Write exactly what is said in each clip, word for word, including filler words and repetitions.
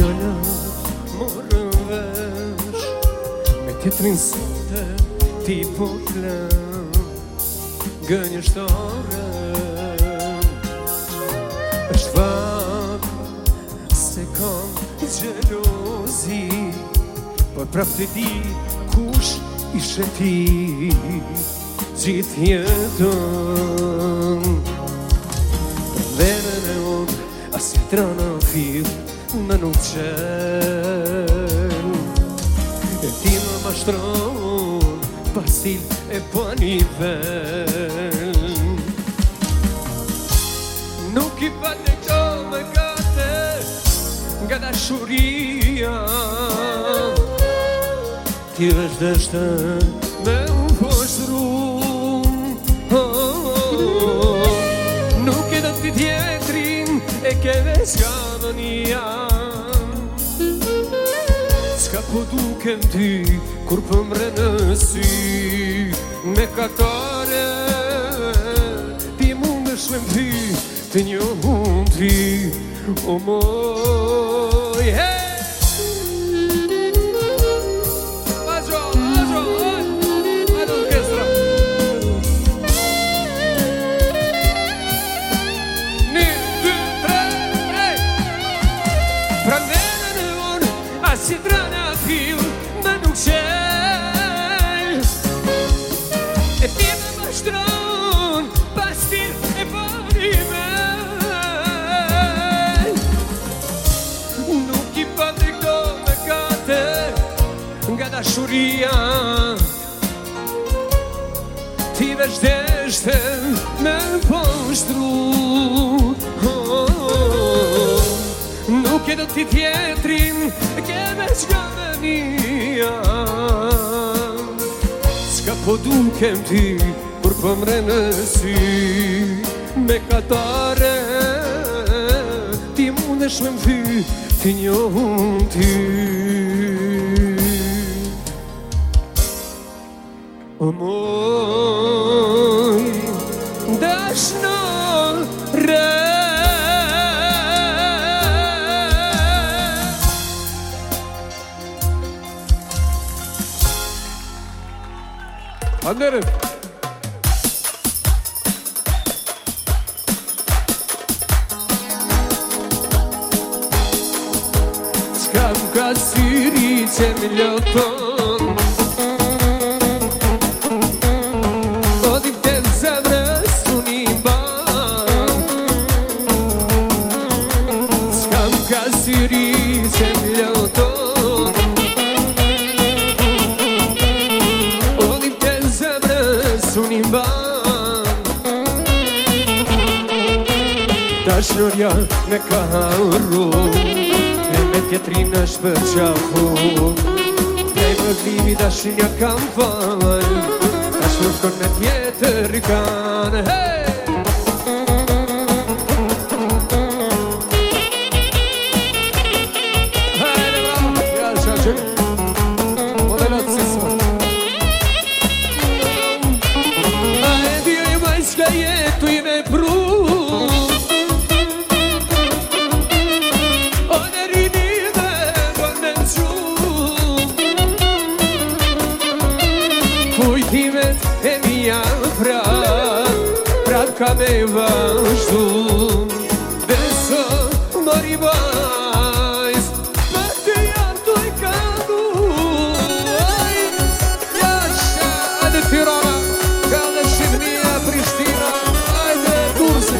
fjallët morën vesh, me tjetrin sote ti po t'lëm gënjështore. është fat se kam gjelozi, por prap të di kush ishe ti gjithë jetën. Venën e unë as jetra në fil në nuk qel, e ti më mashtron pastil e pa nivel. Nuk i fate këto me gate nga dashuria, ti vazhdeshte me u poshtru. oh, oh, oh. Nuk e do t'i tjetrin e ke veç kamënia, s'ka po dukem ty kur pëmre në sy. Me katare ti mund është me mty të një mund ty, o moj. Hey! Si drana fil me nuk qel, e ti me mashtron pastil e parime. Nuk i pati këto me gate nga dashuria, ti vazhdeshte me poshtru. oh, oh, oh. Nuk e do t'i tjetrin ke veç kamënia, s'ka po dukem ty kur pëmre në sy. Me katare ti mundesh me m'thy ti njohun ty. O moj dashnore, Anderim. S'kam ka syri që më loton, o dim të zemrës unë i ban. S'kam ka syri që më loton, unë i ban. Dashnoria me ka haru, e me tjetrin është për qafu. Prej vëllimi dashinja kam fal, tash nuk kon me tjetër i kanë. Hey! Hajde bravo, ja shaqe modelot si sot. Ska jetu i me pru, o në rinime do në nëqu. Kujtimet e mija prap, prap ka me vazhdu. Dhe sot mori vajz, për të jam të i kadu. Jasha, adë Tirana, ka dhe Shqipnia, Prishtina, ajde Durrësi.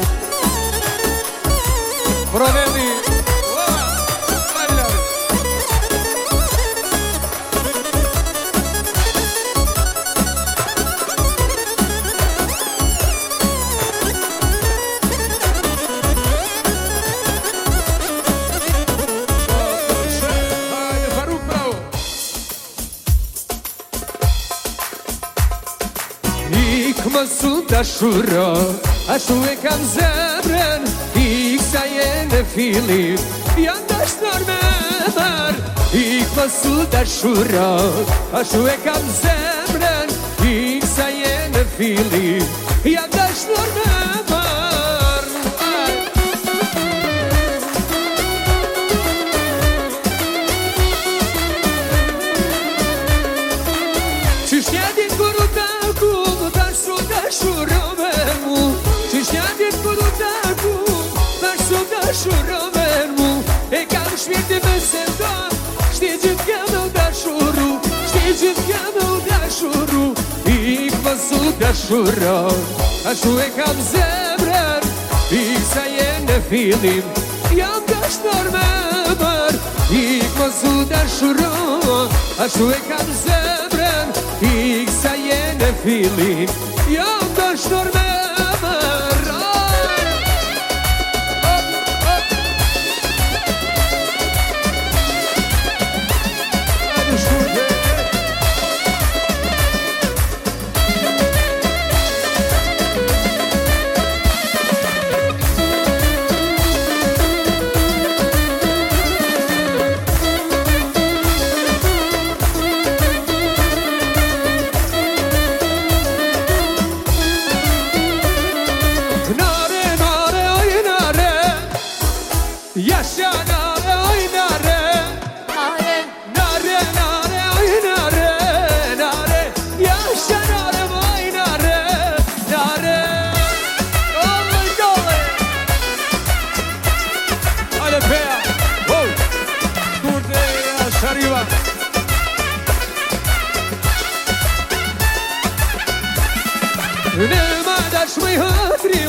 Proveni, ajde lari. Ajde Faruk, bravo. Ik më su dashura, ashtu e kam zemrën, ik sa jene filit, janë dashnor me mar. Ik më su dashura, ashtu e kam zemrën, ik sa jene filit, janë dashnor me mar. Świetny weselda, știi meu dașuru, știi meu dașuru, ik văzut dașura, așu e cam zebren, ik sa je ne filim, jam daš normemer, ik văzut dașura, așu e cam zebren, ik sa je ne filim, jam daš normemer. Ne mă dași mai hătri